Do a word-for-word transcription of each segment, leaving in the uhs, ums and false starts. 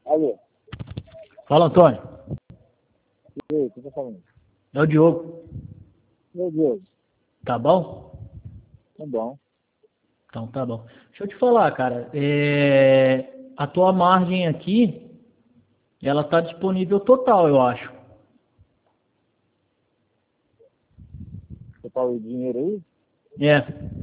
Alô? Fala, Antônio. E aí, o que você tá falando? É o Diogo. Meu Deus, Tá bom? tá bom. Então tá bom. Deixa eu te falar, cara. É... A tua margem aqui, ela tá disponível total, eu acho. Você fala o dinheiro aí? É.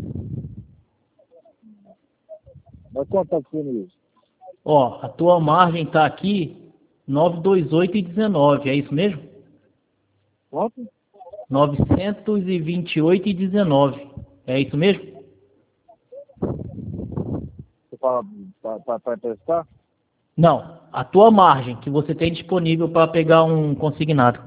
Mas quanto tá sendo isso? Ó, a tua margem tá aqui novecentos e vinte e oito e dezenove, é isso mesmo? Quanto? novecentos e vinte e oito e dezenove. É isso mesmo? Você fala pra, pra, pra emprestar? Não, a tua margem que você tem disponível para pegar um consignado.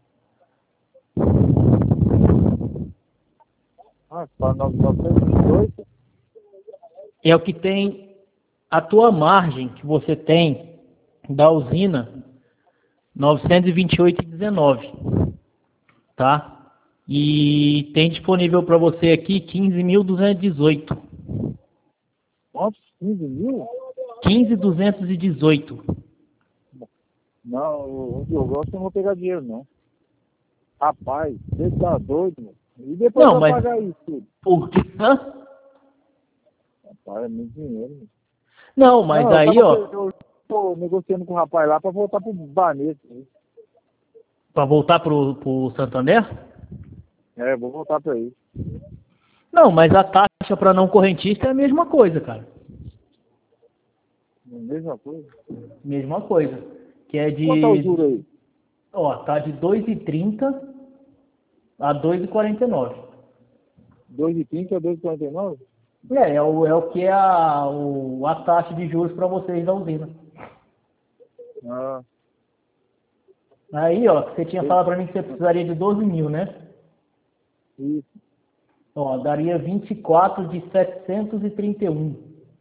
Ah, você fala novecentos e vinte e oito? É o que tem a tua margem que você tem da usina novecentos e vinte e oito e dezenove, tá? E tem disponível para você aqui quinze mil duzentos e dezoito. Quantos? quinze mil? quinze mil duzentos e dezoito. Não, o Diogo, eu acho que eu não vou pegar dinheiro, não. Rapaz, você tá doido, mano. E depois Não, vai mas pagar isso tudo? por que? Hã? Rapaz, é muito dinheiro, mano. Não, mas Não, eu aí, tava ó, eu tô negociando com o rapaz lá pra voltar pro Banesco. para voltar pro, pro Santander? É, vou voltar pra aí. Não, mas a taxa para não correntista é a mesma coisa, cara. Mesma coisa. Mesma coisa. Que é Quanto tá o de, juro aí? ó, tá de dois e trinta a dois e quarenta e nove. dois e trinta a dois e quarenta e nove? É, é o, é o que é a, o, a taxa de juros para vocês da usina. Ah, Aí, ó, você tinha eu- falado para mim que você precisaria de doze mil, né? isso. Ó, daria vinte e quatro de setecentos e trinta e um.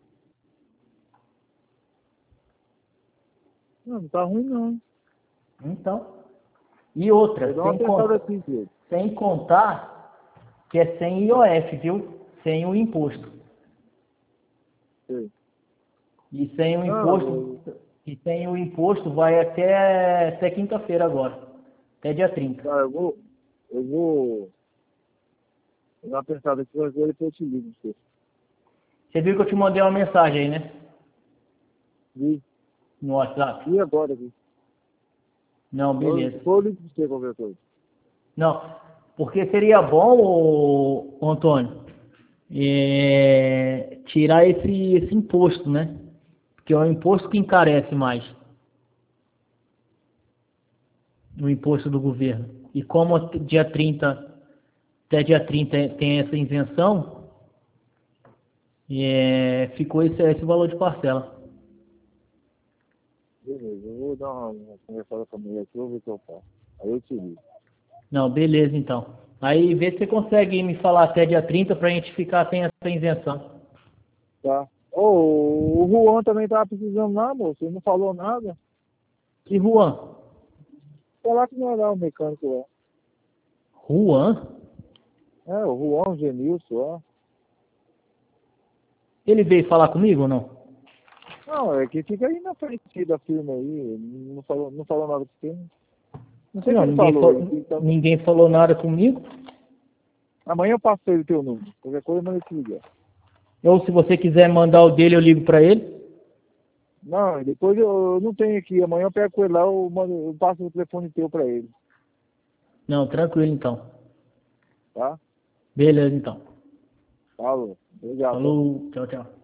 Não, não tá ruim não. Então, e Eu outra, dou uma sem, pensada con- assim, filho. sem contar que é sem I O F, viu? Sem o imposto. Sei. E sem o Não, imposto, eu, e sem o imposto vai até, até quinta-feira agora. Até dia trinta. tá, eu vou, eu vou dar uma pensada aqui, qualquer coisa depois eu te ligo, filho. Você viu que eu te mandei uma mensagem aí, né? Vi, No WhatsApp. vi agora aqui. Não, Eu, beleza. depois eu ligo pra você qualquer coisa. Não, porque seria bom, ô, ô Antônio, é, tirar esse, esse imposto, né? Porque é o imposto que encarece mais. O imposto do governo. E como até dia trinta, até dia trinta tem essa isenção, é, ficou esse, esse valor de parcela. Beleza, eu vou dar uma, uma conversada com a mulher aqui, eu vou ver o que eu faço. Aí eu te ligo. Não, beleza então. Aí vê se você consegue me falar até dia trinta pra gente ficar sem essa isenção. Tá. Ô, o Juan também tava precisando lá, moço. Ele não falou nada. Que Juan? Falar que não era o mecânico lá. Juan? É, o Juan, o Genilson lá. Ele veio falar comigo ou não? Não, é que fica aí na frente da firma aí. Não falou, não falou nada com você. Não sei o que Não, ele ninguém, falou. fa- Ele tá... ninguém falou nada comigo. Amanhã eu passo ele o teu número. Qualquer coisa, manda eu te ligar. Ou se você quiser mandar o dele, eu ligo pra ele. Não, e depois eu, eu não tenho aqui. Amanhã eu pego com ele lá, eu, mando, eu passo o telefone teu pra ele. Não, tranquilo então. Tá? Beleza então. Falou. Obrigado. Tá? Falou, tchau, tchau.